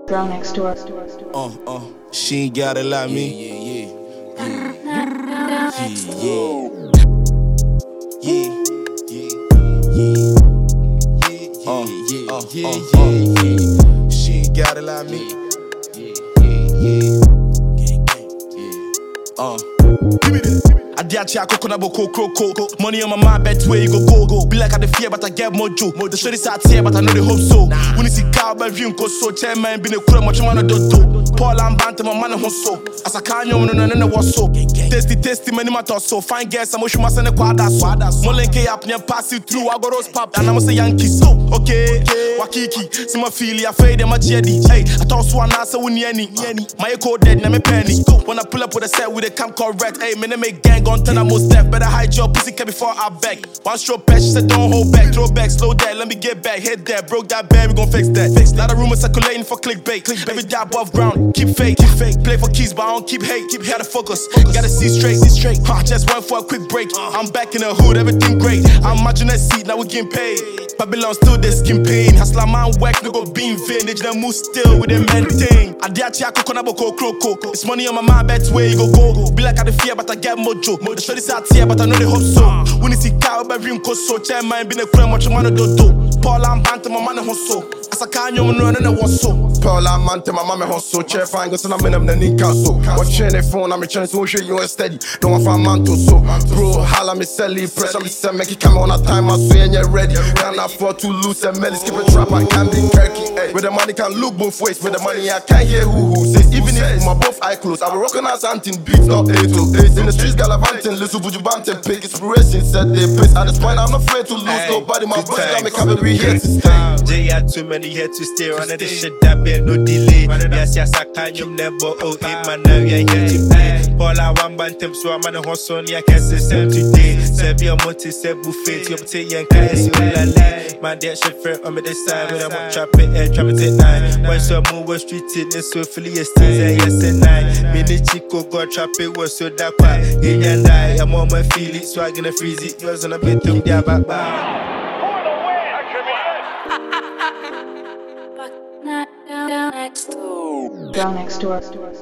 Girl next door. She ain't got it like me. Yeah. She ain't got it like me. Give me that. I did a coconut coco. Money on my mind, bet where you go. Be like I the fear, but I get mojo. The shorty sat here, but I know they hope so. When you see cow, but you go so. Chairman been a cool much man do. Paul and Banta, my man who so. As I can't know, no, was so. Tasty, many matters so. Fine guess, I'm wishing myself a quadra. Molenke up near pass it through. I go rose pop, and I'm a Yankee. So, okay. Wakiki, see my feel, I fade in my jetty. Hey, I thought one answer when any. My code dead, na me penny. When I pull up with a set with a camp correct. Hey, man, make gang on turn, I most deaf. Better hide your pussy before I beg. One stroke patch, she said don't hold back. Throw back, slow that, let me get back. Hit that, broke that bad, we gon' fix that. Lot of rumors circulating for clickbait. Every day above ground, keep fake. Play for keys, but I don't keep hate. Keep here to focus. Gotta see straight. Just went for a quick break. I'm back in the hood, everything great. I'm matching that seat, now we getting paid. Babylon still the skin pain. Hustler man work, no go being vintage. Then move still with them maintain. I did a check, croco. It's money on my mind, bet where you go. Be like I the fear, but I get mojo. The shorty sat here, but I know they hope so. When you see cow, every rim so. Chairman been a crime, much man do. Paul and Banta, my man so. As I can't know, no, was so. Paul and Banta, my man hustle. Chair fine, go send a minimum, then in castle. Watching the phone, I'm a chance to show you a steady. Don't want find man to so. Bro, holla me selly, press on me, sell, make it come on a time, I swear, and you're ready. Can't afford to lose and melly, skip a trap, I can't be turkey. With the money can look both ways, with the money I can't hear who says. Even if my both eye closed, I will recognize hunting beats, not 8 to 8. In the streets, gallivanting, little buju banting, pick inspiration, set their pace. At this point, I'm not afraid to lose nobody, my body got me coming, we here to stay. Jay had too many here to stay, run this shit that be no delay. Yes, I can't, you never owe it, man, now you're here to play. Paul, I want bantam, so I'm on a horse on your cancer, same today. Save your motive, save buffet, you take your cash, you will lay. Man, that shit friend on me this side, when I'm trapping air, trapping at night. When some move street in this so fully, yes, and night. Mini Chico got trapping, was so that quiet. In and I'm on my feet, swagging a freeze it, yours on a bit of their back. Girl next door.